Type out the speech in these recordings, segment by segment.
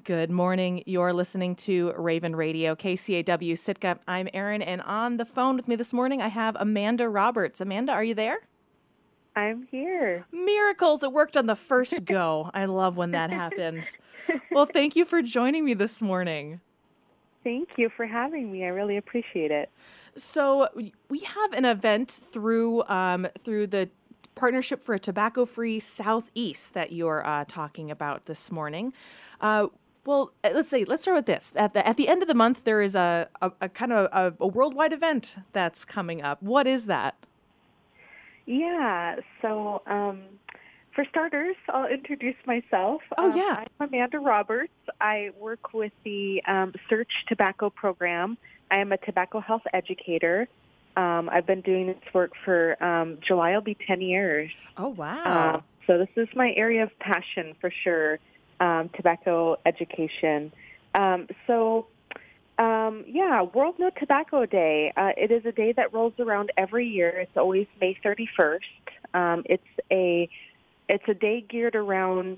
Good morning. You're listening to Raven Radio, KCAW Sitka. I'm Erin, and on the phone with me this morning, I have Amanda Roberts. Amanda, are you there? I'm here. Miracles. It worked on the first go. I love when that happens. Well, thank you for joining me this morning. Thank you for having me. I really appreciate it. So we have an event through the Partnership for a Tobacco-Free Southeast that you're talking about this morning. Well, let's start with this. At the end of the month, there is a kind of a worldwide event that's coming up. What is that? Yeah, so for starters, I'll introduce myself. Oh, yeah. I'm Amanda Roberts. I work with the Search Tobacco Program. I am a tobacco health educator. I've been doing this work for July will be 10 years. Oh, wow. So this is my area of passion for sure, tobacco education. World No Tobacco Day. It is a day that rolls around every year. It's always May 31st. It's a day geared around,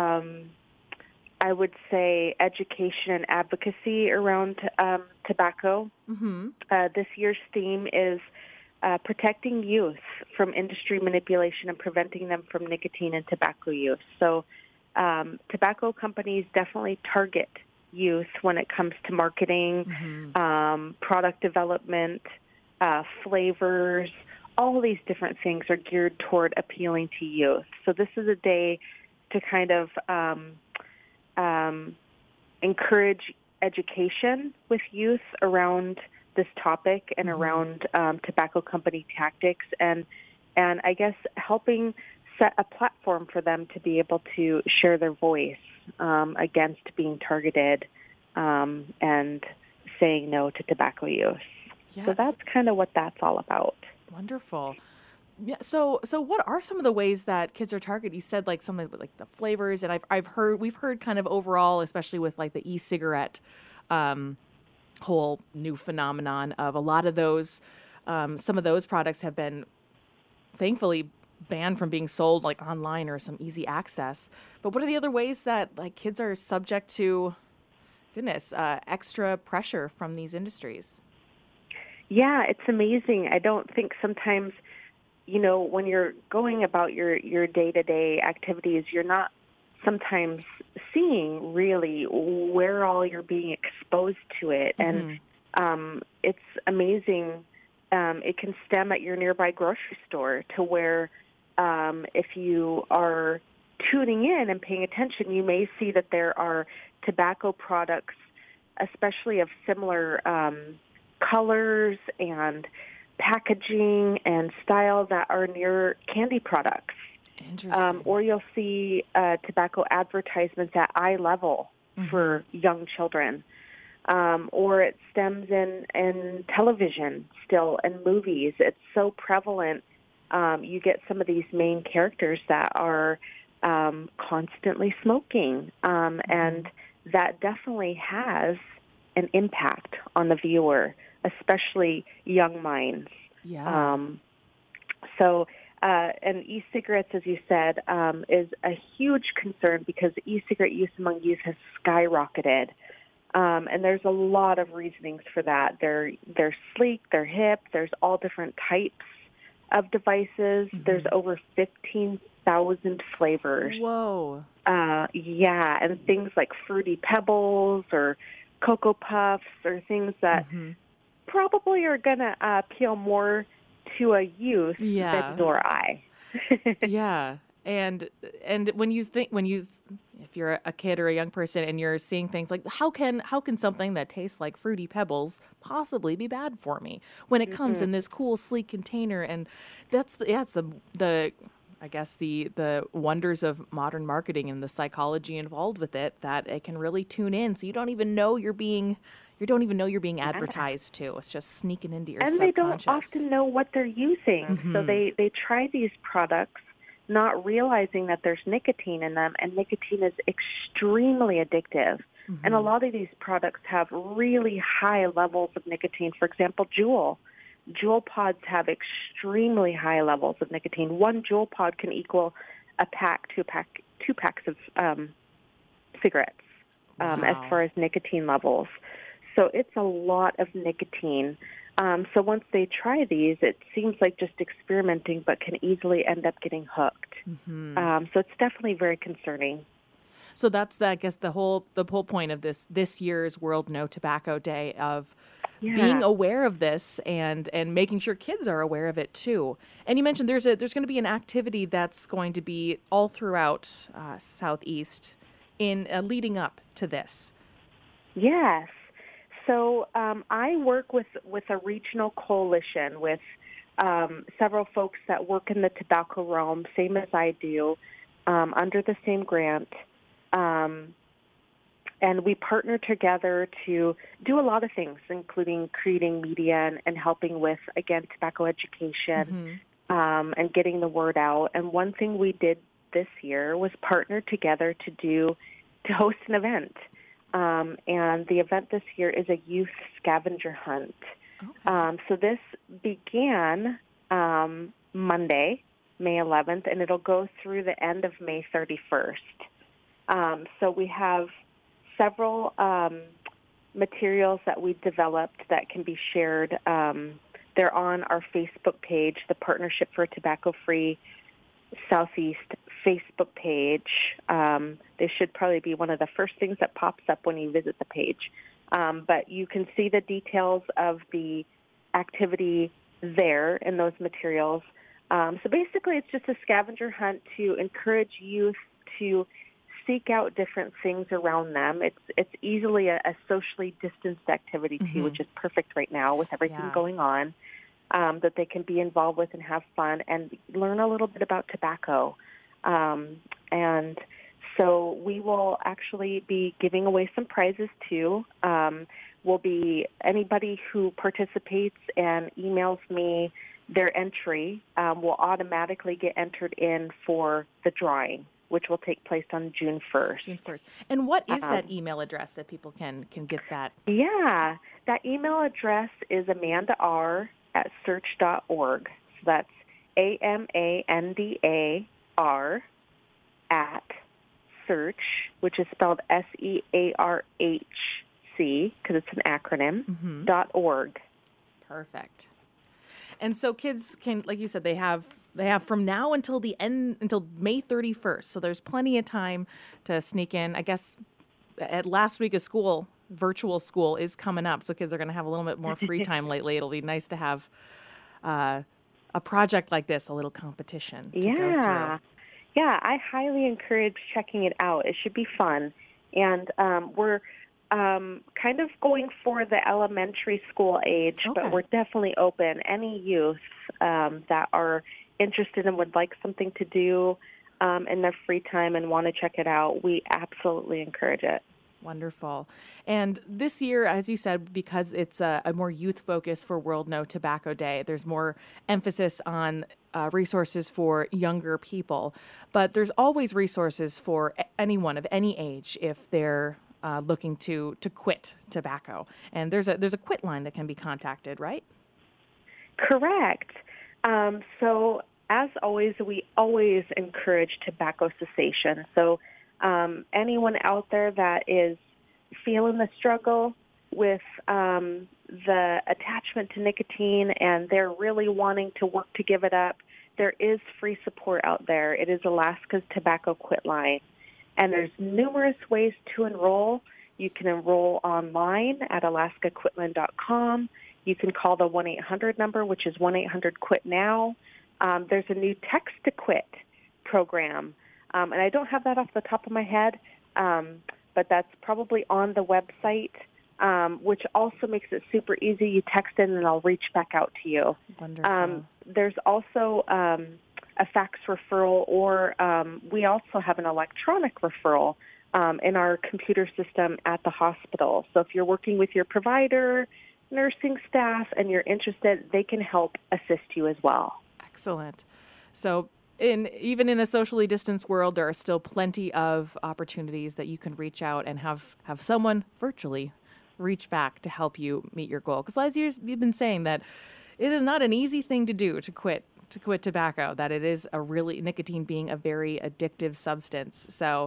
I would say, education and advocacy around tobacco. Mm-hmm. This year's theme is protecting youth from industry manipulation and preventing them from nicotine and tobacco use. So tobacco companies definitely target youth when it comes to marketing, product development, flavors. All these different things are geared toward appealing to youth. So this is a day to kind of encourage education with youth around this topic and around tobacco company tactics, and I guess helping set a platform for them to be able to share their voice against being targeted and saying no to tobacco use. Yes. So that's kind of what that's all about. Wonderful. Yeah. So what are some of the ways that kids are targeted? You said like some of like the flavors, and we've heard kind of overall, especially with like the e-cigarette whole new phenomenon of a lot of those. Some of those products have been thankfully banned from being sold like online or some easy access. But what are the other ways that like kids are subject to, extra pressure from these industries? Yeah, it's amazing. I don't think sometimes, when you're going about your day-to-day activities, you're not sometimes seeing really where all you're being exposed to it. And it's amazing. It can stem at your nearby grocery store to where if you are tuning in and paying attention, you may see that there are tobacco products, especially of similar colors and packaging and style that are near candy products. Interesting. Or you'll see tobacco advertisements at eye level for young children. Or it stems in television still and movies. It's so prevalent. You get some of these main characters that are constantly smoking, and that definitely has an impact on the viewer, especially young minds. Yeah. And e-cigarettes, as you said, is a huge concern because e-cigarette use among youth has skyrocketed. And there's a lot of reasonings for that. They're sleek, they're hip, there's all different types of devices. There's over 15,000 flavors. Whoa. And things like Fruity Pebbles or Cocoa Puffs or things that probably are going to appeal more to a youth than nor I. Yeah. And if you're a kid or a young person and you're seeing things like how can something that tastes like Fruity Pebbles possibly be bad for me when it comes in this cool sleek container? And that's the I guess the wonders of modern marketing and the psychology involved with it, that it can really tune in so you don't even know you're being advertised to. It's just sneaking into your subconscious. And they don't often know what they're using. So they try these products not realizing that there's nicotine in them, and nicotine is extremely addictive. And a lot of these products have really high levels of nicotine. For example, Juul pods have extremely high levels of nicotine. One Juul pod can equal two packs of cigarettes. as Wow. far as nicotine levels. So it's a lot of nicotine. So once they try these, it seems like just experimenting, but can easily end up getting hooked. Hmm. So it's definitely very concerning. So that's I guess the whole point of this year's World No Tobacco Day, of being Yeah. aware of this and making sure kids are aware of it too. And you mentioned there's going to be an activity that's going to be all throughout Southeast in leading up to this. Yes. So I work with a regional coalition with several folks that work in the tobacco realm, same as I do, under the same grant. Um, and we partner together to do a lot of things, including creating media and helping with, again, tobacco education Hmm. and getting the word out. And one thing we did this year was partner together to host an event. And the event this year is a youth scavenger hunt. Okay. So this began Monday, May 11th, and it'll go through the end of May 31st. So we have several materials that we developed that can be shared. They're on our Facebook page, the Partnership for a Tobacco-Free Southeast Facebook page. They should probably be one of the first things that pops up when you visit the page. But you can see the details of the activity there in those materials. So basically, it's just a scavenger hunt to encourage youth to seek out different things around them. It's easily a socially distanced activity too, Hmm. which is perfect right now with everything Yeah. going on. That they can be involved with and have fun and learn a little bit about tobacco. And so we will actually be giving away some prizes too. Will be anybody who participates and emails me their entry will automatically get entered in for the drawing, which will take place on June 1st. June 1st. And what is that Um, email address that people can get that? yeah, that email address is amandar@search.org. So that's AMANDAR at search, which is spelled SEARHC because it's an acronym, Hmm. .org. Perfect. And so kids can, like you said, they have from now until the end, until May 31st. So there's plenty of time to sneak in. I guess at last week of school, virtual school is coming up, so kids are going to have a little bit more free time lately. It'll be nice to have a project like this, a little competition to go through. Yeah. Yeah, I highly encourage checking it out. It should be fun. And we're kind of going for the elementary school age, but Okay. we're definitely open. Any youth that are interested and would like something to do in their free time and want to check it out, we absolutely encourage it. Wonderful. And this year, as you said, because it's a more youth focus for World No Tobacco Day, there's more emphasis on resources for younger people. But there's always resources for anyone of any age if they're looking to quit tobacco. And there's a quit line that can be contacted, right? Correct. So as always, we always encourage tobacco cessation. So anyone out there that is feeling the struggle with the attachment to nicotine and they're really wanting to work to give it up, there is free support out there. It is Alaska's Tobacco Quit Line. And there's numerous ways to enroll. You can enroll online at alaskaquitline.com. You can call the 1-800 number, which is 1-800-QUIT-NOW. There's a new text-to-quit program. And I don't have that off the top of my head, but that's probably on the website, which also makes it super easy. You text in and I'll reach back out to you. Wonderful. There's also a fax referral, or we also have an electronic referral in our computer system at the hospital. So if you're working with your provider, nursing staff, and you're interested, they can help assist you as well. Excellent. So even in a socially distanced world, there are still plenty of opportunities that you can reach out and have someone virtually reach back to help you meet your goal. Because as you've been saying, that it is not an easy thing to do to quit tobacco, that it is nicotine being a very addictive substance. So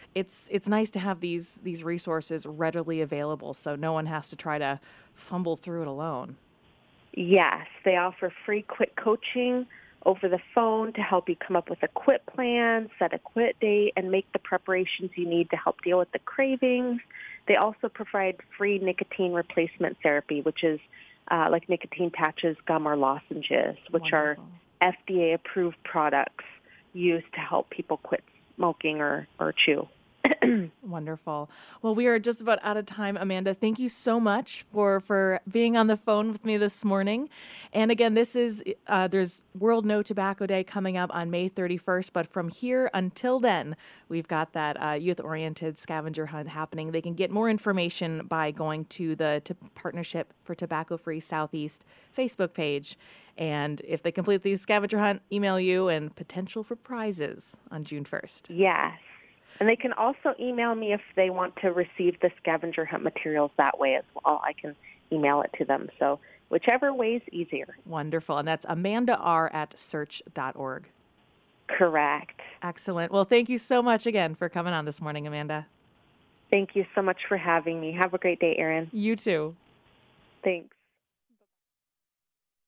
it's nice to have these resources readily available, so no one has to try to fumble through it alone. Yes, they offer free quit coaching over the phone to help you come up with a quit plan, set a quit date, and make the preparations you need to help deal with the cravings. They also provide free nicotine replacement therapy, which is like nicotine patches, gum, or lozenges, which are Wonderful. FDA-approved products used to help people quit smoking or chew. Wonderful. Well, we are just about out of time, Amanda. Thank you so much for being on the phone with me this morning. And again, this is there's World No Tobacco Day coming up on May 31st. But from here until then, we've got that youth-oriented scavenger hunt happening. They can get more information by going to the Partnership for Tobacco Free Southeast Facebook page. And if they complete the scavenger hunt, email you and potential for prizes on June 1st. Yes. And they can also email me if they want to receive the scavenger hunt materials that way as well. I can email it to them. So whichever way is easier. Wonderful. And that's AmandaR@search.org. Correct. Excellent. Well, thank you so much again for coming on this morning, Amanda. Thank you so much for having me. Have a great day, Erin. You too. Thanks.